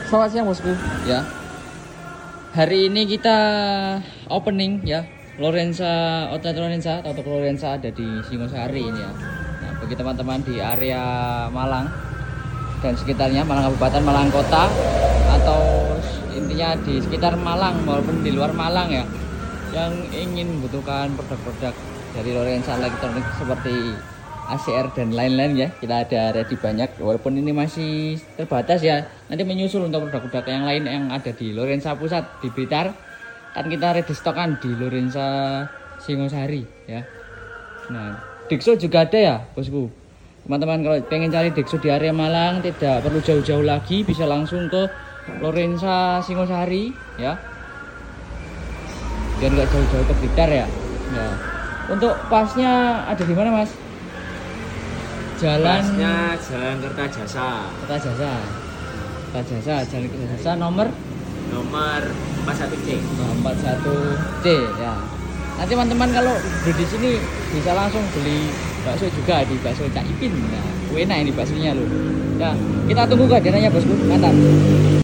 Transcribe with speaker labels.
Speaker 1: Selamat siang bosku ya. Hari ini kita opening ya outlet Lorenza atau Lorenza ada di Singosari ini ya. Nah, bagi teman-teman di area Malang dan sekitarnya, Malang Kabupaten, Malang Kota, atau intinya di sekitar Malang maupun di luar Malang ya, yang ingin membutuhkan produk-produk dari Lorenza Elektronik seperti ACR dan lain-lain ya, kita ada ready banyak, walaupun ini masih terbatas ya. Nanti menyusul untuk produk-produk yang lain yang ada di Lorenza Pusat di Blitar, kan kita ready stokan di Lorenza Singosari ya. Nah, Dexo juga ada ya bosku. Teman-teman kalau pengen cari Dexo di area Malang tidak perlu jauh-jauh lagi, bisa langsung ke Lorenza Singosari ya, biar nggak jauh-jauh ke Blitar ya. Nah, untuk pasnya ada di mana mas?
Speaker 2: Pasnya Jalan Kertajasa,
Speaker 1: Jalan Kertajasa nomor
Speaker 2: 41C.
Speaker 1: 41C ya. Nanti teman-teman kalau di sini bisa langsung beli bakso juga di bakso Cak Ipin. Nah, enak ini baksonya loh. Ya, kita tunggu kehadirannya bosku. Mantap.